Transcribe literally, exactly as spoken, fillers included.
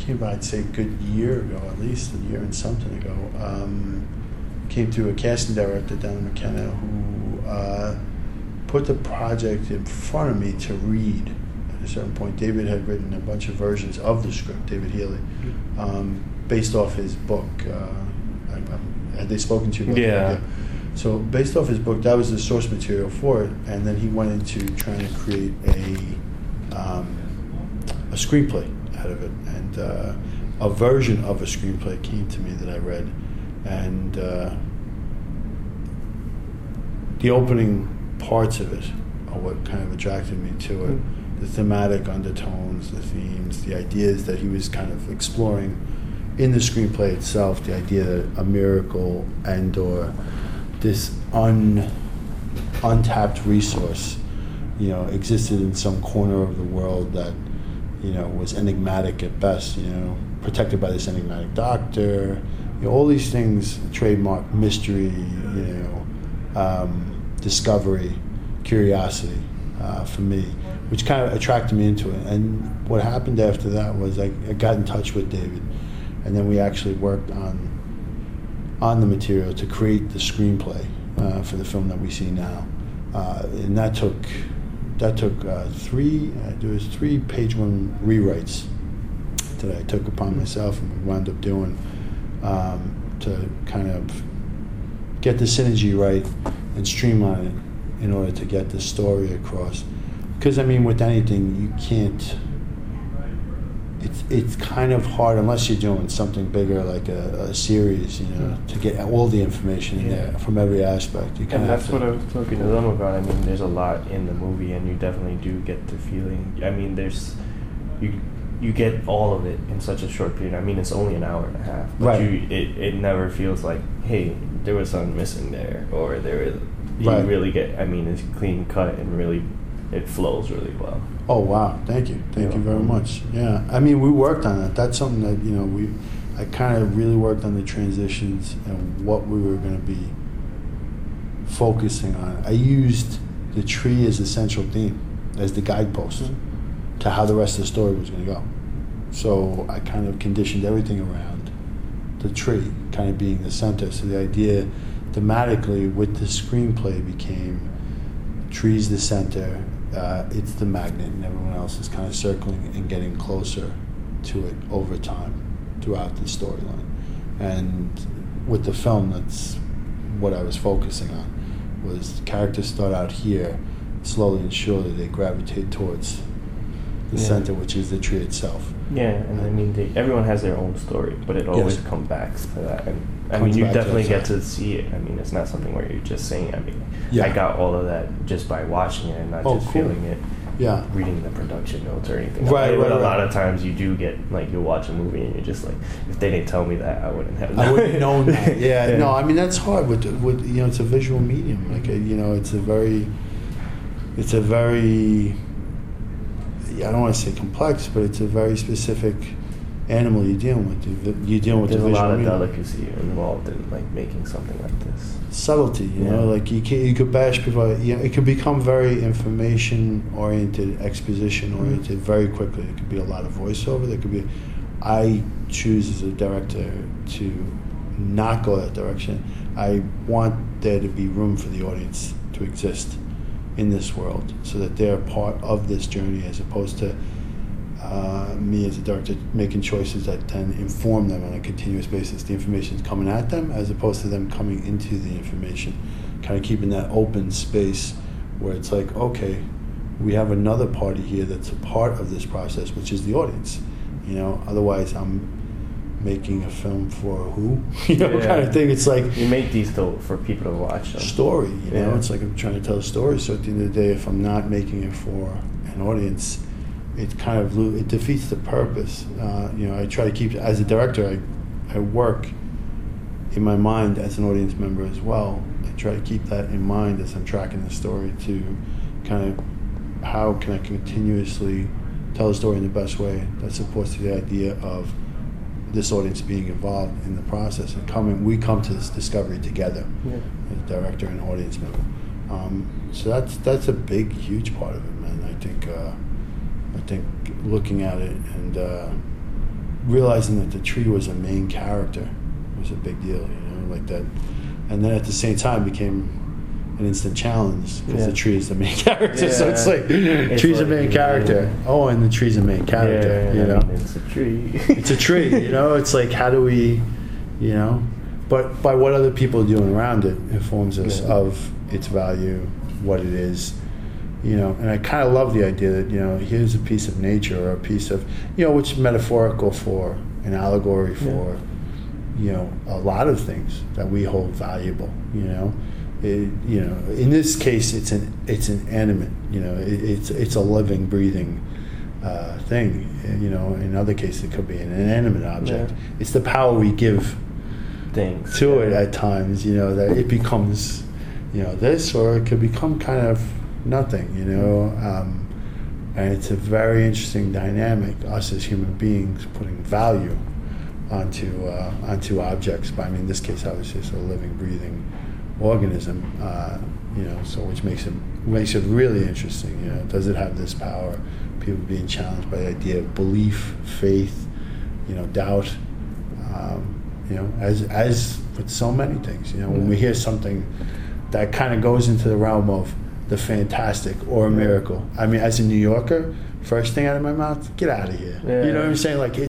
came by, I'd say, a good year ago, at least a year and something ago. Um, came to a casting director down in McKenna who uh, put the project in front of me to read. At a certain point, David had written a bunch of versions of the script, David Healy, um, based off his book. Uh, I, I, had they spoken to you about yeah. that? Yeah. So based off his book, that was the source material for it, and then he went into trying to create a um, a screenplay out of it, and uh, a version of a screenplay came to me that I read, and uh, the opening parts of it are what kind of attracted me to it. Mm. The thematic undertones, the themes, the ideas that he was kind of exploring in the screenplay itself, the idea that a miracle and or this un, untapped resource, you know, existed in some corner of the world that, you know, was enigmatic at best, you know, protected by this enigmatic doctor, you know, all these things, trademark, mystery, you know, um, discovery, curiosity uh, for me, which kind of attracted me into it. And what happened after that was I, I got in touch with David, and then we actually worked on on the material to create the screenplay uh, for the film that we see now, uh, and that took that took uh, three. Uh, there was three page one rewrites that I took upon myself, and we wound up doing um, to kind of get the synergy right and streamline it in order to get the story across. Because I mean, with anything, you can't. It's it's kind of hard unless you're doing something bigger like a, a series, you know, to get all the information in yeah. there from every aspect. You kind and of that's what I was talking to them about. I mean, there's a lot in the movie, and you definitely do get the feeling. I mean, there's you you get all of it in such a short period. I mean, it's only an hour and a half, but right. you it, it never feels like, hey, there was something missing there, or there is. You right. really get. I mean, it's clean cut and really. It flows really well. Oh wow! Thank you, thank yeah. you very much. Yeah, I mean, we worked on it. That's something that you know we, I kind of really worked on the transitions and what we were going to be focusing on. I used the tree as the central theme, as the guidepost mm-hmm. to how the rest of the story was going to go. So I kind of conditioned everything around the tree, kind of being the center. So the idea, thematically, with the screenplay became tree's the center. Uh, it's the magnet, and everyone else is kind of circling and getting closer to it over time throughout the storyline. And with the film, that's what I was focusing on, was characters start out here, slowly and surely they gravitate towards the yeah. center, which is the tree itself. Yeah, and I mean, they, everyone has their own story, but it always yes. comes back to that. And I Comes mean, you definitely to get to see it. I mean, it's not something where you're just saying. I mean, yeah. I got all of that just by watching it and not oh, just cool. feeling it. Yeah. Reading the production notes or anything. Right, like, right, But a right. lot of times you do get, like, you'll watch a movie and you're just like, if they didn't tell me that, I wouldn't have known. I wouldn't have known that. Yeah, yeah. No, I mean, that's hard. With, with you know, it's a visual medium. Like, a, you know, it's a very, it's a very, I don't want to say complex, but it's a very specific animal you're dealing with. You're dealing with There's the a visual lot of medium. delicacy involved in, like, making something like this. Subtlety, you yeah. know, like you can, you could bash people. You know, it could become very information oriented, exposition oriented, mm-hmm. very quickly. It could be a lot of voiceover. There could be. I choose as a director to not go that direction. I want there to be room for the audience to exist in this world, so that they're part of this journey, as opposed to uh, me as a director making choices that then inform them on a continuous basis. The information is coming at them, as opposed to them coming into the information. Kind of keeping that open space where it's like, okay, we have another party here that's a part of this process, which is the audience. You know, otherwise I'm making a film for who? you know, yeah. kind of thing. It's like you make these though for people to watch them. Story, you know. Yeah. It's like I'm trying to tell a story. So at the end of the day, if I'm not making it for an audience, it kind of lo- it defeats the purpose. Uh, you know, I try to keep as a director. I I work in my mind as an audience member as well. I try to keep that in mind as I'm tracking the story to kind of how can I continuously tell the story in the best way that supports the idea of this audience being involved in the process and coming. We come to this discovery together, yeah. as director and audience member. Um, so that's that's a big, huge part of it, man. I think uh, I think looking at it and uh, realizing that the tree was a main character was a big deal, you know, like that. And then at the same time became an instant challenge because Yeah. the tree is the main character. So Yeah. it's like, It's tree's a like, main yeah. character. Oh, and the tree's a main character, Yeah, you I know. mean, it's a tree. It's a tree, you know. It's like, how do we, you know, but by what other people are doing around it informs us Yeah. of its value, what it is, you know. And I kind of love the idea that, you know, here's a piece of nature or a piece of, you know, which is metaphorical for, an allegory for, yeah. you know, a lot of things that we hold valuable, you know. It, you know, in this case, it's an it's an animate, you know, it, it's it's a living, breathing uh, thing. You know, in other cases, it could be an inanimate object. Yeah. It's the power we give Things to yeah. it at times, you know, that it becomes, you know, this, or it could become kind of nothing, you know. Um, and it's a very interesting dynamic, us as human beings putting value onto uh, onto objects. But I mean, in this case, obviously, it's a living, breathing organism, uh, you know, so which makes it makes it really interesting. You know, does it have this power? People being challenged by the idea of belief, faith, you know, doubt. Um, you know, as as with so many things, you know, when we hear something that kind of goes into the realm of the fantastic or a miracle. I mean, as a New Yorker, first thing out of my mouth, get out of here. Yeah. You know what I'm saying? Like. It,